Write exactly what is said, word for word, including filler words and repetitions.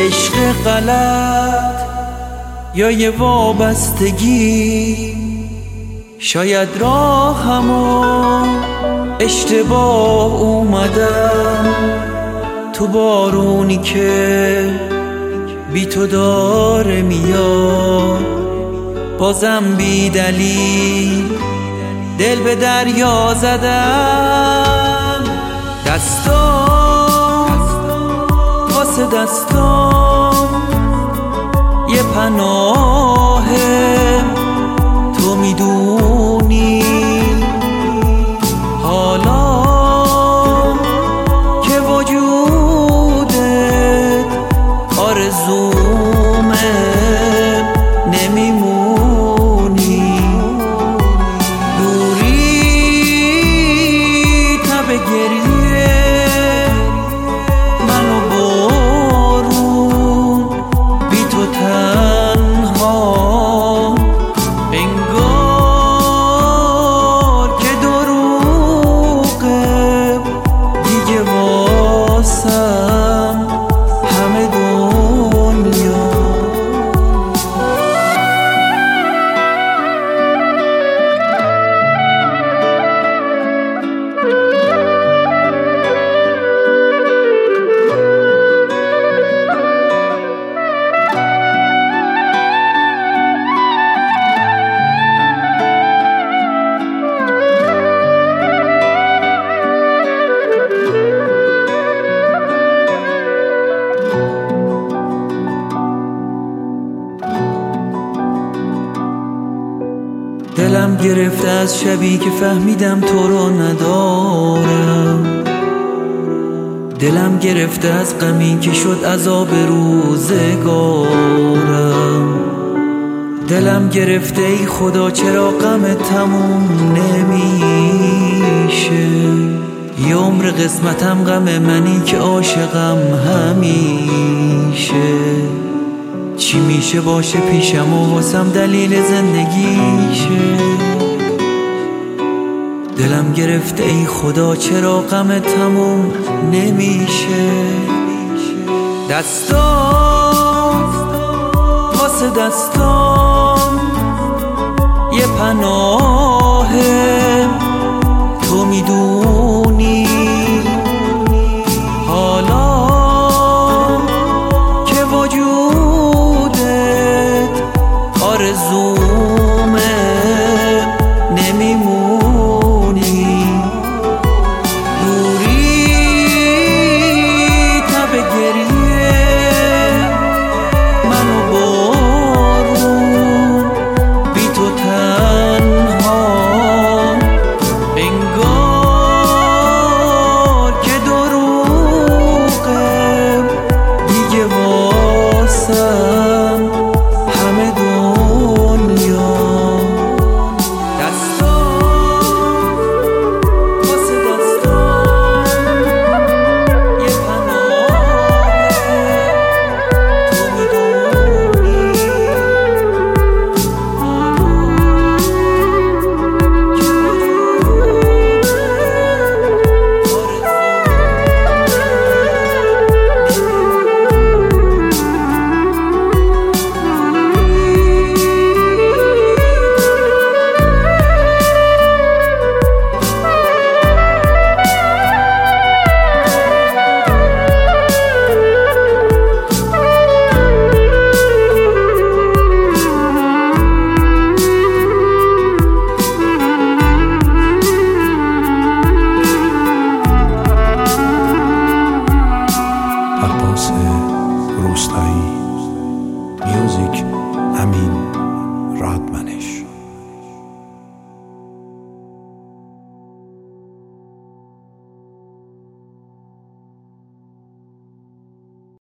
یه عشق غلط یا یه وابستگی، شاید راهمو اشتباه اومدم تو بارونی که بی تو داره میاد، بازم بی دلیل دل به دریا زدم. دستام واسه دستام یه پناهه، تو میدونی حالا که وجودت آرزومه، نمیمونی دوری تب گریه منو بارون بی تو تنها، انگار که دروغه دیگه واسم همه دنیا. دلم گرفته از شبی که فهمیدم تو رو ندارم، دلم گرفته از غمی که شد عذاب روزگارم، دلم گرفته ای خدا چرا غم تموم نمیشه، یه عمر قسمتم غم منی که عاشقم همیشه، چی میشه باشه پیشم و واسم دلیل زندگیشه، دلم گرفته ای خدا چرا غم تموم نمیشه. دستام واسه دستام یه پناهه، تو میدونی